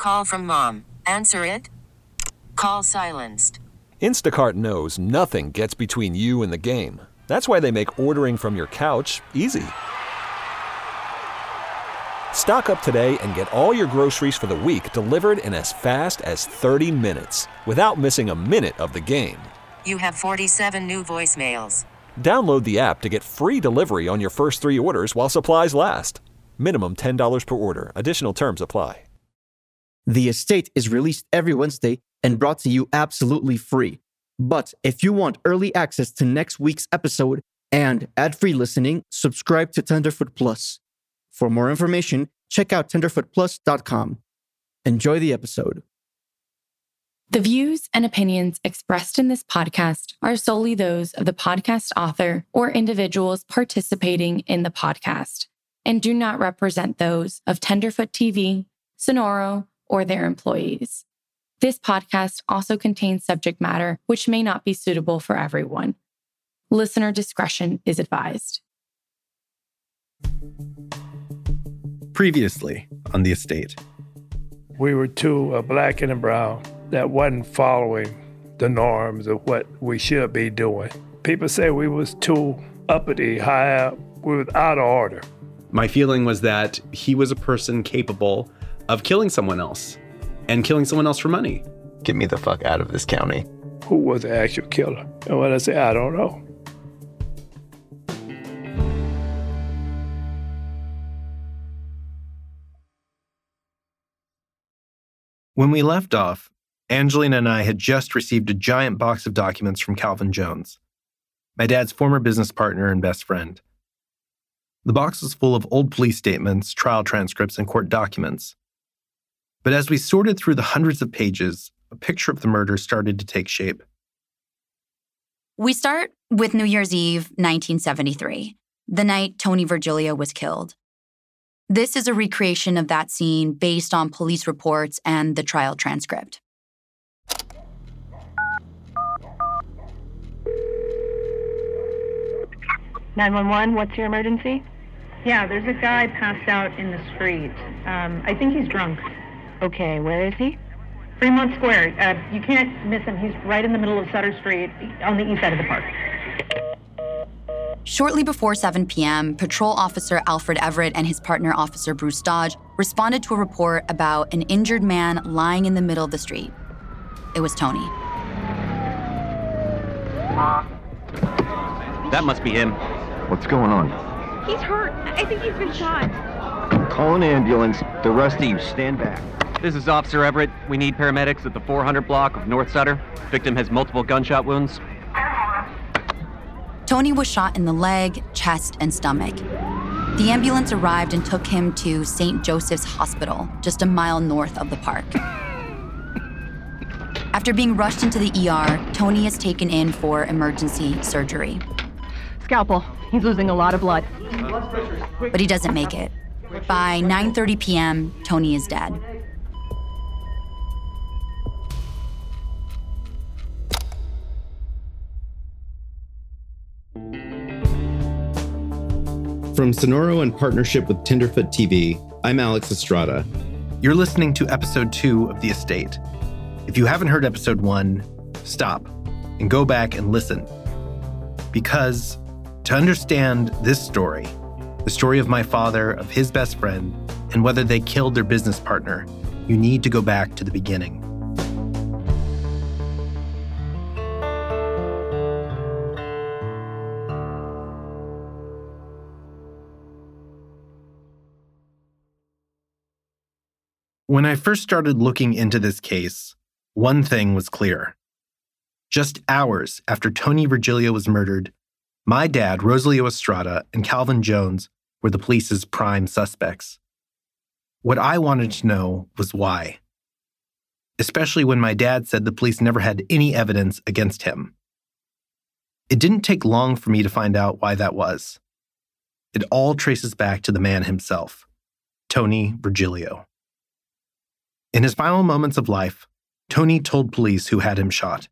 Call from mom. Answer it. Call silenced. Instacart knows nothing gets between you and the game. That's why they make ordering from your couch easy. Stock up today and get all your groceries for the week delivered in as fast as 30 minutes without missing a minute of the game. You have 47 new voicemails. Download the app to get free delivery on your first 3 orders while supplies last. Minimum $10 per order. Additional terms apply. The Estate is released every Wednesday and brought to you absolutely free. But if you want early access to next week's episode and ad-free listening, subscribe to Tenderfoot Plus. For more information, check out tenderfootplus.com. Enjoy the episode. The views and opinions expressed in this podcast are solely those of the podcast author or individuals participating in the podcast and do not represent those of Tenderfoot TV, Sonoro, or their employees. This podcast also contains subject matter which may not be suitable for everyone. Listener discretion is advised. Previously on The Estate. We were two, a black and a brown, that wasn't following the norms of what we should be doing. People say we was too uppity, high up. We was out of order. My feeling was that he was a person capable of killing someone else and killing someone else for money. Get me the fuck out of this county. Who was the actual killer? And when I say, I don't know. When we left off, Angelina and I had just received a giant box of documents from Calvin Jones, my dad's former business partner and best friend. The box was full of old police statements, trial transcripts, and court documents. But as we sorted through the hundreds of pages, a picture of the murder started to take shape. We start with New Year's Eve, 1973, the night Tony Virgilio was killed. This is a recreation of that scene based on police reports and the trial transcript. (911), what's your emergency? Yeah, there's a guy passed out in the street. I think he's drunk. Okay, where is he? Fremont Square. You can't miss him. He's right in the middle of Sutter Street on the east side of the park. Shortly before 7 p.m., Patrol Officer Alfred Everett and his partner, Officer Bruce Dodge, responded to a report about an injured man lying in the middle of the street. It was Tony. That must be him. What's going on? He's hurt. I think he's been shot. Call an ambulance. The rest of you, stand back. This is Officer Everett. We need paramedics at the 400 block of North Sutter. Victim has multiple gunshot wounds. Tony was shot in the leg, chest, and stomach. The ambulance arrived and took him to St. Joseph's Hospital, just a mile north of the park. After being rushed into the ER, Tony is taken in for emergency surgery. Scalpel. He's losing a lot of blood. But he doesn't make it. By 9:30 p.m., Tony is dead. From Sonoro in partnership with Tenderfoot TV, I'm Alex Estrada. You're listening to episode 2 of The Estate. If you haven't heard episode 1, stop and go back and listen. Because to understand this story, the story of my father, of his best friend, and whether they killed their business partner, you need to go back to the beginning. When I first started looking into this case, one thing was clear. Just hours after Tony Virgilio was murdered, my dad, Rosalio Estrada, and Calvin Jones were the police's prime suspects. What I wanted to know was why. Especially when my dad said the police never had any evidence against him. It didn't take long for me to find out why that was. It all traces back to the man himself, Tony Virgilio. In his final moments of life, Tony told police who had him shot.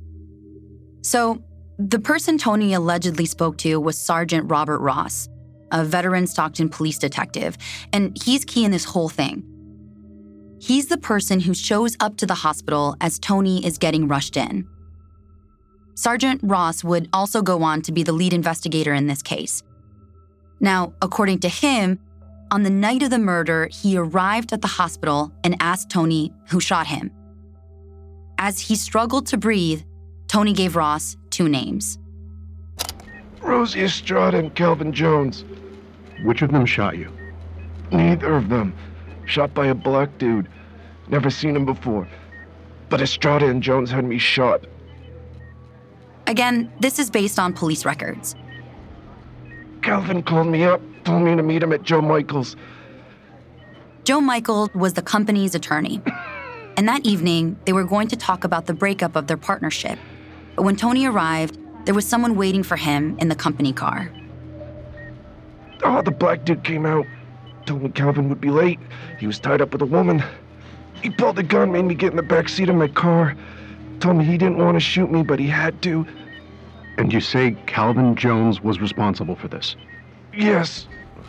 So, the person Tony allegedly spoke to was Sergeant Robert Ross, a veteran Stockton police detective, and he's key in this whole thing. He's the person who shows up to the hospital as Tony is getting rushed in. Sergeant Ross would also go on to be the lead investigator in this case. Now, according to him, on the night of the murder, he arrived at the hospital and asked Tony who shot him. As he struggled to breathe, Tony gave Ross 2 names. Rosie Estrada and Calvin Jones. Which of them shot you? Neither of them. Shot by a black dude. Never seen him before. But Estrada and Jones had me shot. Again, this is based on police records. Calvin called me up, told me to meet him at Joe Michaels. Joe Michaels was the company's attorney. And that evening, they were going to talk about the breakup of their partnership. But when Tony arrived, there was someone waiting for him in the company car. Oh, the black dude came out. Told me Calvin would be late. He was tied up with a woman. He pulled the gun, made me get in the back seat of my car. Told me he didn't want to shoot me, but he had to. And you say Calvin Jones was responsible for this? Yes.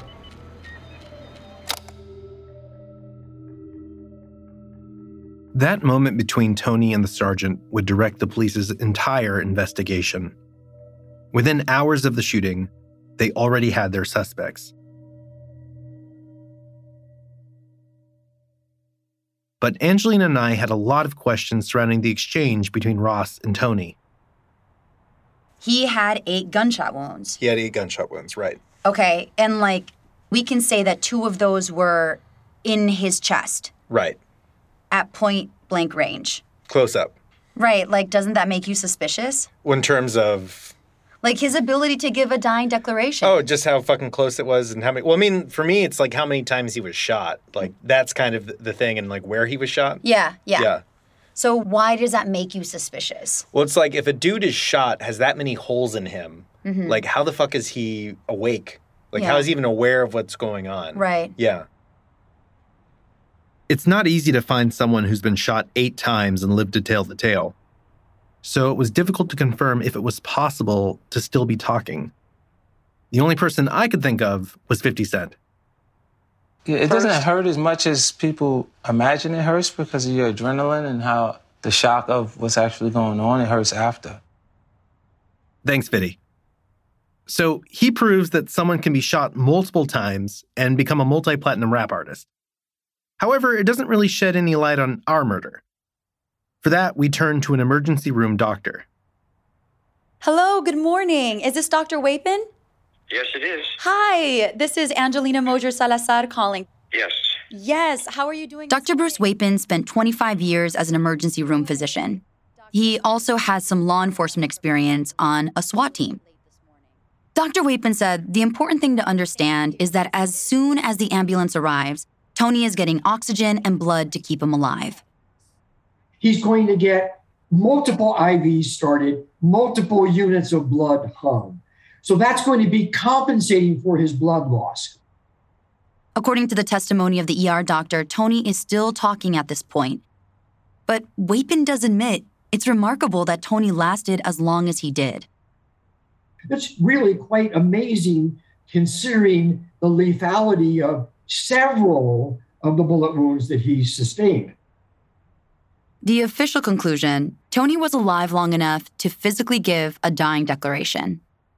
That moment between Tony and the sergeant would direct the police's entire investigation. Within hours of the shooting, they already had their suspects. But Angelina and I had a lot of questions surrounding the exchange between Ross and Tony. He had 8 gunshot wounds. He had 8 gunshot wounds, right. Okay, and we can say that 2 of those were in his chest. Right. At point blank range. Close up. Right, doesn't that make you suspicious? In terms of... his ability to give a dying declaration. Oh, just how fucking close it was and how many... Well, I mean, for me, it's how many times he was shot. That's kind of the thing, and where he was shot. Yeah. Yeah. So why does that make you suspicious? Well, it's if a dude is shot, has that many holes in him, how the fuck is he awake? How is he even aware of what's going on? Right. Yeah. It's not easy to find someone who's been shot 8 times and lived to tell the tale. So it was difficult to confirm if it was possible to still be talking. The only person I could think of was 50 Cent. Yeah, it doesn't hurt as much as people imagine it hurts because of your adrenaline and how the shock of what's actually going on, it hurts after. Thanks, Fiddy. So he proves that someone can be shot multiple times and become a multi-platinum rap artist. However, it doesn't really shed any light on our murder. For that, we turn to an emergency room doctor. Hello, good morning. Is this Dr. Wapin? Yes, it is. Hi, this is Angelina Mosier Salazar calling. Yes. Yes, how are you doing? Dr. Bruce Wapin spent 25 years as an emergency room physician. He also has some law enforcement experience on a SWAT team. Dr. Wapin said the important thing to understand is that as soon as the ambulance arrives, Tony is getting oxygen and blood to keep him alive. He's going to get multiple IVs started, multiple units of blood hung. So that's going to be compensating for his blood loss. According to the testimony of the ER doctor, Tony is still talking at this point. But Wapin does admit it's remarkable that Tony lasted as long as he did. It's really quite amazing considering the lethality of several of the bullet wounds that he sustained. The official conclusion, Tony was alive long enough to physically give a dying declaration.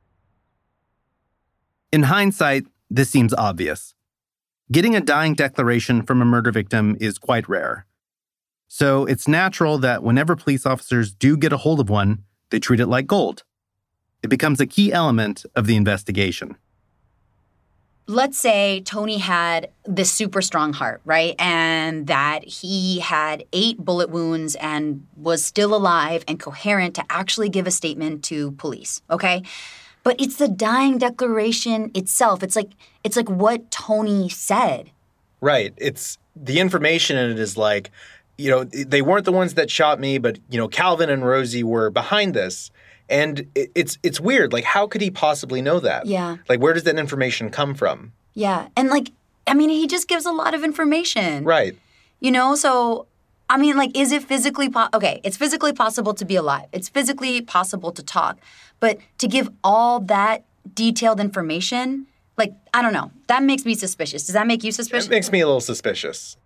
In hindsight, this seems obvious. Getting a dying declaration from a murder victim is quite rare. So it's natural that whenever police officers do get a hold of one, they treat it like gold. It becomes a key element of the investigation. Let's say Tony had this super strong heart, right? And that he had 8 bullet wounds and was still alive and coherent to actually give a statement to police, okay? But it's the dying declaration itself. It's like what Tony said. Right. It's the information in it is they weren't the ones that shot me, but, Calvin and Rosie were behind this. And it's weird. How could he possibly know that? Yeah. Where does that information come from? Yeah. And he just gives a lot of information. Right. So, is it physically okay, it's physically possible to be alive. It's physically possible to talk. But to give all that detailed information, Like, I don't know. That makes me suspicious. Does that make you suspicious? It makes me a little suspicious.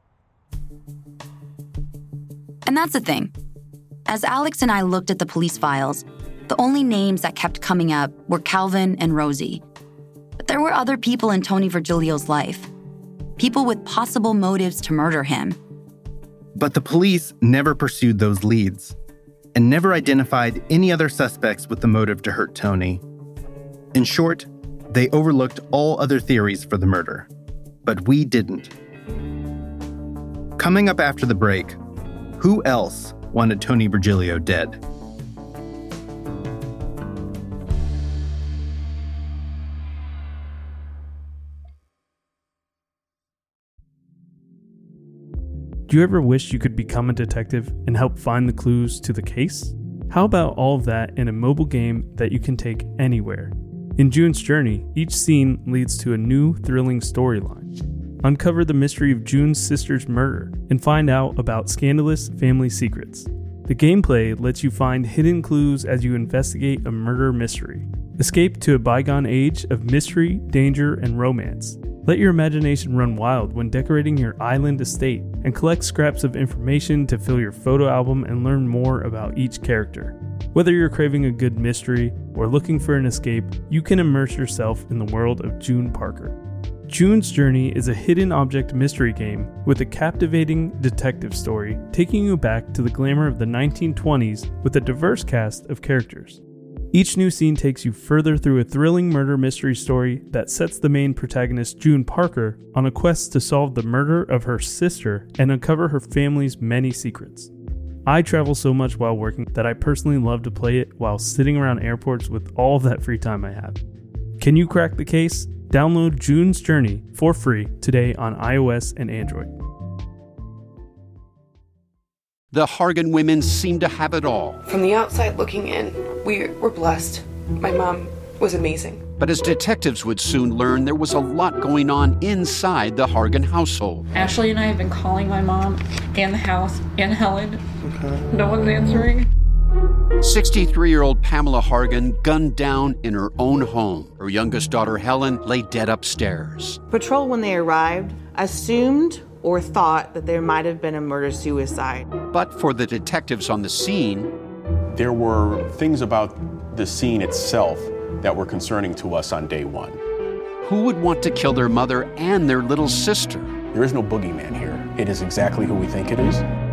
And that's the thing. As Alex and I looked at the police files, the only names that kept coming up were Calvin and Rosie. But there were other people in Tony Virgilio's life. People with possible motives to murder him. But the police never pursued those leads and never identified any other suspects with the motive to hurt Tony. In short, they overlooked all other theories for the murder. But we didn't. Coming up after the break, who else wanted Tony Virgilio dead? Do you ever wish you could become a detective and help find the clues to the case? How about all of that in a mobile game that you can take anywhere? In June's Journey, each scene leads to a new, thrilling storyline. Uncover the mystery of June's sister's murder and find out about scandalous family secrets. The gameplay lets you find hidden clues as you investigate a murder mystery. Escape to a bygone age of mystery, danger, and romance. Let your imagination run wild when decorating your island estate and collect scraps of information to fill your photo album and learn more about each character. Whether you're craving a good mystery or looking for an escape, you can immerse yourself in the world of June Parker. June's Journey is a hidden object mystery game with a captivating detective story taking you back to the glamour of the 1920s with a diverse cast of characters. Each new scene takes you further through a thrilling murder mystery story that sets the main protagonist, June Parker, on a quest to solve the murder of her sister and uncover her family's many secrets. I travel so much while working that I personally love to play it while sitting around airports with all of that free time I have. Can you crack the case? Download June's Journey for free today on iOS and Android. The Hargan women seem to have it all. From the outside looking in, we were blessed. My mom was amazing. But as detectives would soon learn, there was a lot going on inside the Hargan household. Ashley and I have been calling my mom and the house and Helen. Okay. No one's answering. 63-year-old Pamela Hargan gunned down in her own home. Her youngest daughter, Helen, lay dead upstairs. Patrol, when they arrived, assumed or thought that there might have been a murder-suicide. But for the detectives on the scene, there were things about the scene itself that were concerning to us on day one. Who would want to kill their mother and their little sister? There is no boogeyman here. It is exactly who we think it is.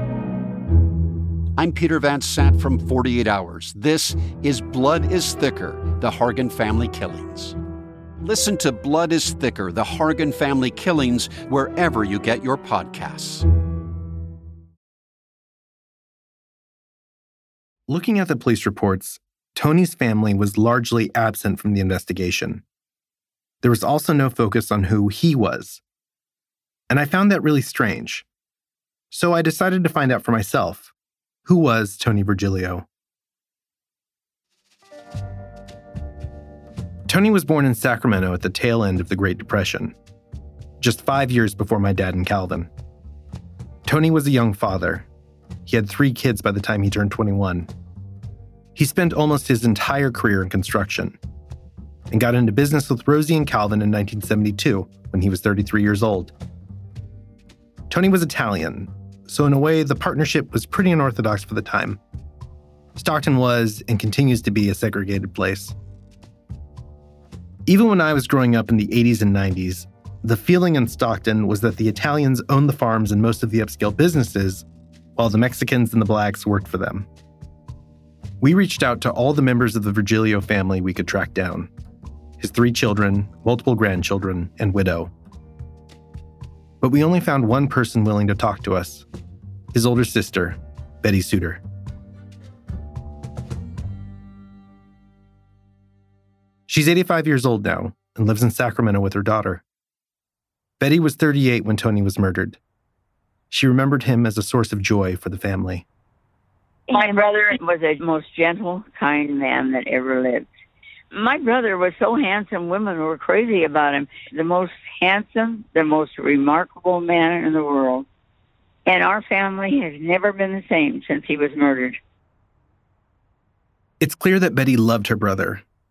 I'm Peter Van Sant from 48 Hours. This is Blood is Thicker, the Hargan Family Killings. Listen to Blood is Thicker, the Hargan Family Killings, wherever you get your podcasts. Looking at the police reports, Tony's family was largely absent from the investigation. There was also no focus on who he was. And I found that really strange. So I decided to find out for myself. Who was Tony Virgilio? Tony was born in Sacramento at the tail end of the Great Depression, just 5 years before my dad and Calvin. Tony was a young father. He had 3 kids by the time he turned 21. He spent almost his entire career in construction and got into business with Rosie and Calvin in 1972 when he was 33 years old. Tony was Italian, so in a way, the partnership was pretty unorthodox for the time. Stockton was and continues to be a segregated place. Even when I was growing up in the 80s and 90s, the feeling in Stockton was that the Italians owned the farms and most of the upscale businesses, while the Mexicans and the blacks worked for them. We reached out to all the members of the Virgilio family we could track down. His 3 children, multiple grandchildren, and widow. But we only found one person willing to talk to us. His older sister, Betty Suter. She's 85 years old now and lives in Sacramento with her daughter. Betty was 38 when Tony was murdered. She remembered him as a source of joy for the family. My brother was the most gentle, kind man that ever lived. My brother was so handsome, women were crazy about him. The most handsome, the most remarkable man in the world. And our family has never been the same since he was murdered. It's clear that Betty loved her brother,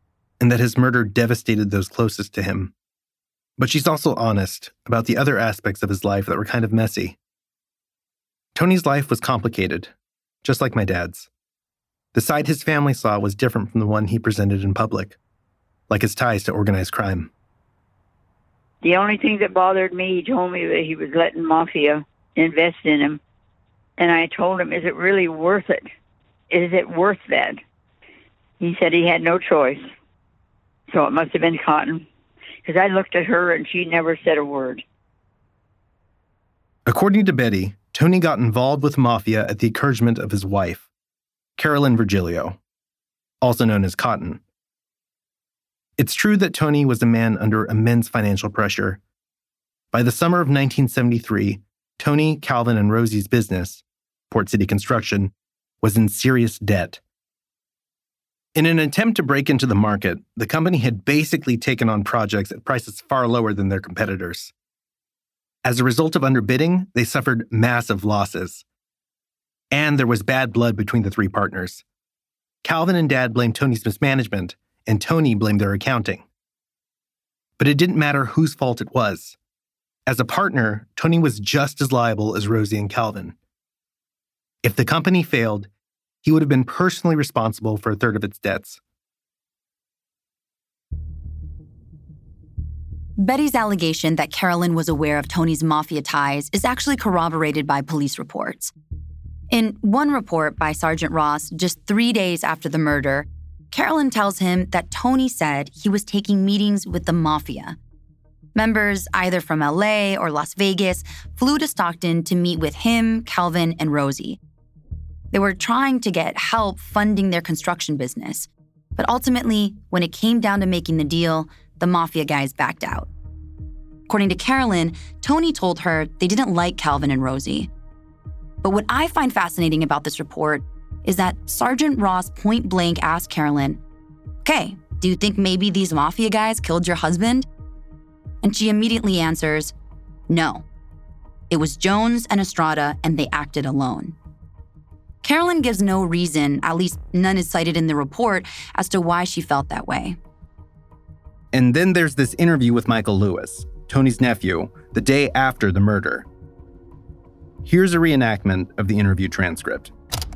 and that his murder devastated those closest to him. But she's also honest about the other aspects of his life that were kind of messy. Tony's life was complicated, just like my dad's. The side his family saw was different from the one he presented in public, like his ties to organized crime. The only thing that bothered me, he told me that he was letting mafia invest in him. And I told him, is it really worth it? Is it worth that? He said he had no choice. So it must have been Cotton. Because I looked at her and she never said a word. According to Betty, Tony got involved with mafia at the encouragement of his wife, Carolyn Virgilio, also known as Cotton. It's true that Tony was a man under immense financial pressure. By the summer of 1973, Tony, Calvin, and Rosie's business, Port City Construction, was in serious debt. In an attempt to break into the market, the company had basically taken on projects at prices far lower than their competitors. As a result of underbidding, they suffered massive losses. And there was bad blood between the three partners. Calvin and Dad blamed Tony's mismanagement, and Tony blamed their accounting. But it didn't matter whose fault it was. As a partner, Tony was just as liable as Rosie and Calvin. If the company failed, he would have been personally responsible for a third of its debts. Betty's allegation that Carolyn was aware of Tony's mafia ties is actually corroborated by police reports. In one report by Sergeant Ross, just 3 days after the murder, Carolyn tells him that Tony said he was taking meetings with the mafia. Members either from LA or Las Vegas flew to Stockton to meet with him, Calvin, and Rosie. They were trying to get help funding their construction business. But ultimately, when it came down to making the deal, the mafia guys backed out. According to Carolyn, Tony told her they didn't like Calvin and Rosie. But what I find fascinating about this report is that Sergeant Ross point blank asked Carolyn, "Okay, do you think maybe these mafia guys killed your husband?" And she immediately answers, "No. It was Jones and Estrada, and they acted alone." Carolyn gives no reason, at least none is cited in the report, as to why she felt that way. And then there's this interview with Michael Lewis, Tony's nephew, the day after the murder. Here's a reenactment of the interview transcript.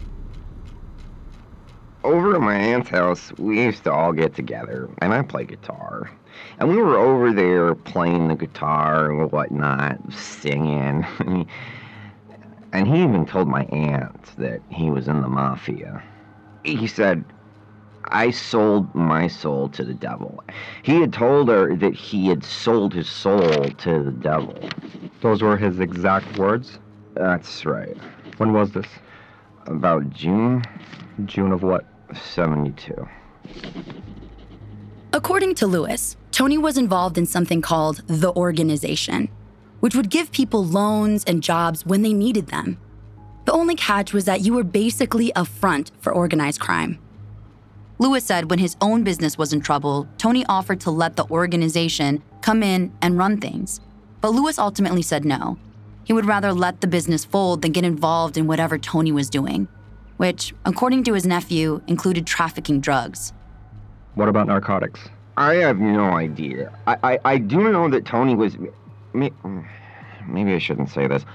Over at my aunt's house, we used to all get together, and I play guitar. And we were over there playing the guitar and whatnot, singing. And he even told my aunt that he was in the mafia. He said, "I sold my soul to the devil." He had told her that he had sold his soul to the devil. Those were his exact words? That's right. When was this? About June. June of what? 72. According to Lewis, Tony was involved in something called the Organization, which would give people loans and jobs when they needed them. The only catch was that you were basically a front for organized crime. Lewis said when his own business was in trouble, Tony offered to let the organization come in and run things. But Lewis ultimately said no. He would rather let the business fold than get involved in whatever Tony was doing, which, according to his nephew, included trafficking drugs. What about narcotics? I have no idea. I do know that Tony was... Maybe I shouldn't say this.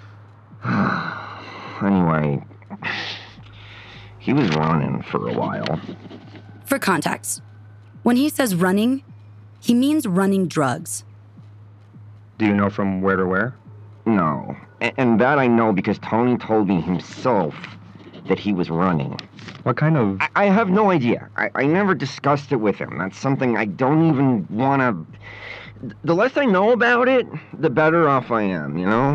Anyway, he was running for a while. For context, when he says running, he means running drugs. Do you know from where to where? No. And that I know because Tony told me himself that he was running. What kind of... I have no idea. I never discussed it with him. That's something I don't even want to... The less I know about it, the better off I am, you know?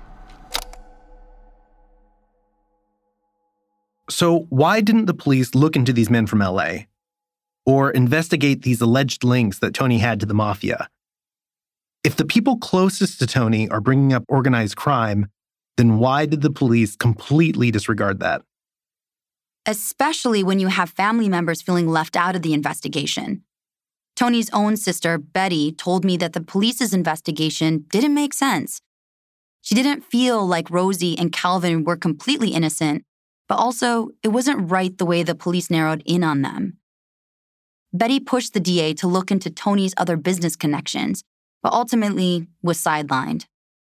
So why didn't the police look into these men from LA? Or investigate these alleged links that Tony had to the mafia? If the people closest to Tony are bringing up organized crime, then why did the police completely disregard that? Especially when you have family members feeling left out of the investigation. Tony's own sister, Betty, told me that the police's investigation didn't make sense. She didn't feel like Rosie and Calvin were completely innocent, but also it wasn't right the way the police narrowed in on them. Betty pushed the DA to look into Tony's other business connections, but ultimately was sidelined.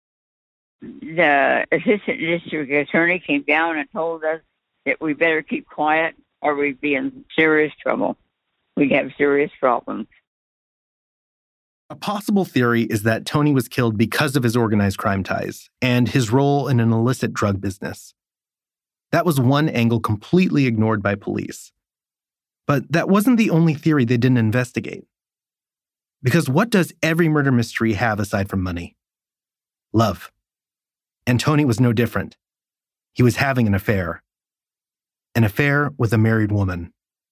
The assistant district attorney came down and told us that we better keep quiet or we'd be in serious trouble. We'd have serious problems. A possible theory is that Tony was killed because of his organized crime ties and his role in an illicit drug business. That was one angle completely ignored by police. But that wasn't the only theory they didn't investigate. Because what does every murder mystery have aside from money? Love. And Tony was no different. He was having an affair. An affair with a married woman.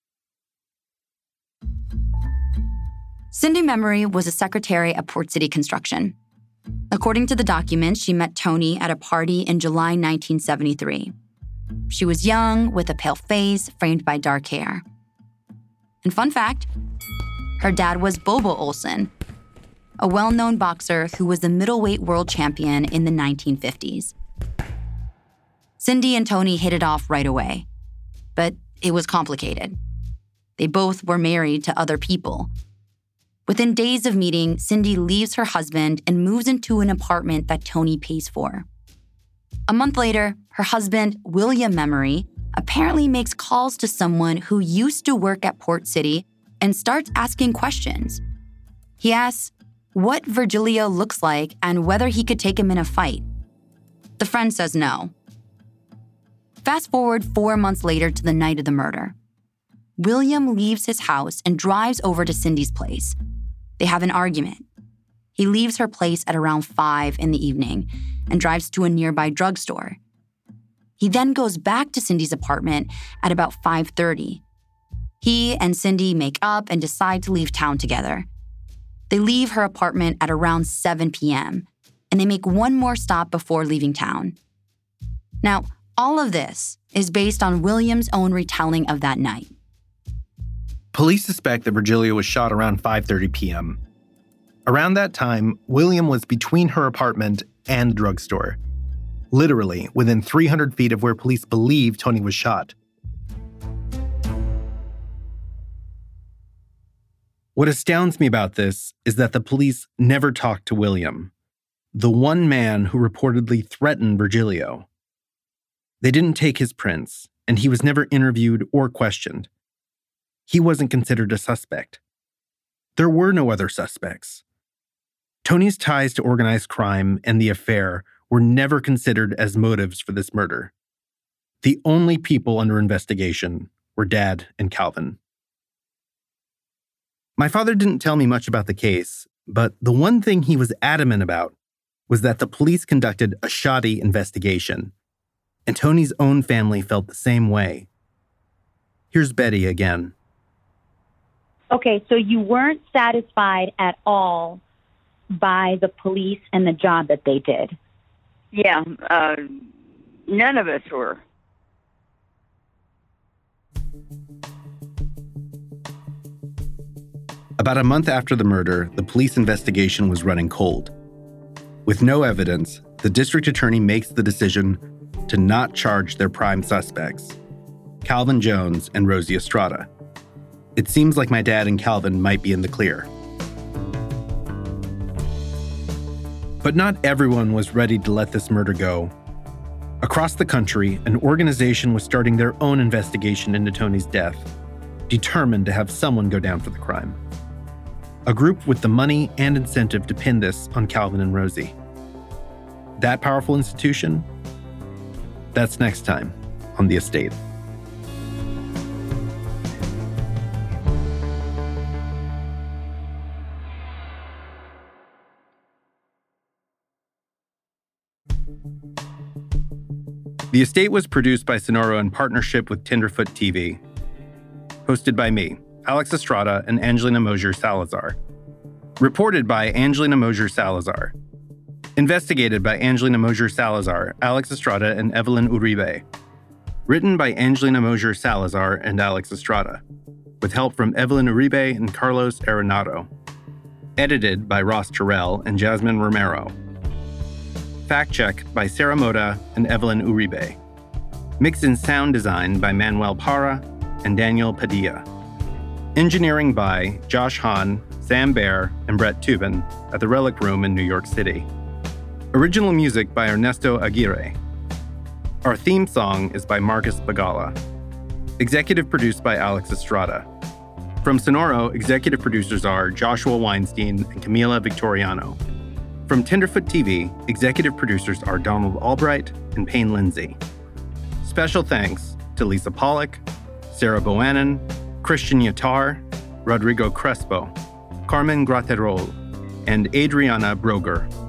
Cindy Memory was a secretary at Port City Construction. According to the documents, she met Tony at a party in July 1973. She was young, with a pale face, framed by dark hair. And fun fact, her dad was Bobo Olson, a well-known boxer who was the middleweight world champion in the 1950s. Cindy and Tony hit it off right away, but it was complicated. They both were married to other people. Within days of meeting, Cindy leaves her husband and moves into an apartment that Tony pays for. A month later, her husband, William Memory, apparently makes calls to someone who used to work at Port City and starts asking questions. He asks what Virgilio looks like and whether he could take him in a fight. The friend says no. Fast forward 4 months later to the night of the murder. William leaves his house and drives over to Cindy's place. They have an argument. He leaves her place at around 5 in the evening and drives to a nearby drugstore. He then goes back to Cindy's apartment at about 5:30. He and Cindy make up and decide to leave town together. They leave her apartment at around 7 p.m., and they make one more stop before leaving town. Now, all of this is based on William's own retelling of that night. Police suspect that Virgilio was shot around 5:30 p.m. Around that time, William was between her apartment and the drugstore, literally within 300 feet of where police believe Tony was shot. What astounds me about this is that the police never talked to William, the one man who reportedly threatened Virgilio. They didn't take his prints, and he was never interviewed or questioned. He wasn't considered a suspect. There were no other suspects. Tony's ties to organized crime and the affair were never considered as motives for this murder. The only people under investigation were Dad and Calvin. My father didn't tell me much about the case, but the one thing he was adamant about was that the police conducted a shoddy investigation, and Tony's own family felt the same way. Here's Betty again. Okay, so you weren't satisfied at all by the police and the job that they did? Yeah, none of us were. About a month after the murder, the police investigation was running cold. With no evidence, the district attorney makes the decision to not charge their prime suspects, Calvin Jones and Rosie Estrada. It seems like my dad and Calvin might be in the clear. But not everyone was ready to let this murder go. Across the country, an organization was starting their own investigation into Tony's death, determined to have someone go down for the crime. A group with the money and incentive to pin this on Calvin and Rosie. That powerful institution? That's next time on The Estate. The Estate was produced by Sonoro in partnership with Tenderfoot TV. Hosted by me, Alex Estrada and Angelina Mosier Salazar. Reported by Angelina Mosier Salazar. Investigated by Angelina Mosier Salazar, Alex Estrada, and Evelyn Uribe. Written by Angelina Mosier Salazar and Alex Estrada, with help from Evelyn Uribe and Carlos Arenado. Edited by Ross Terrell and Jasmine Romero. Fact-checked by Sarah Moda and Evelyn Uribe. Mix and sound design by Manuel Parra and Daniel Padilla. Engineering by Josh Hahn, Sam Baer, and Brett Tubin at the Relic Room in New York City. Original music by Ernesto Aguirre. Our theme song is by Marcus Bagala. Executive produced by Alex Estrada. From Sonoro, executive producers are Joshua Weinstein and Camila Victoriano. From Tenderfoot TV, executive producers are Donald Albright and Payne Lindsay. Special thanks to Lisa Pollock, Sarah Boannon, Christian Yatar, Rodrigo Crespo, Carmen Graterol, and Adriana Broger.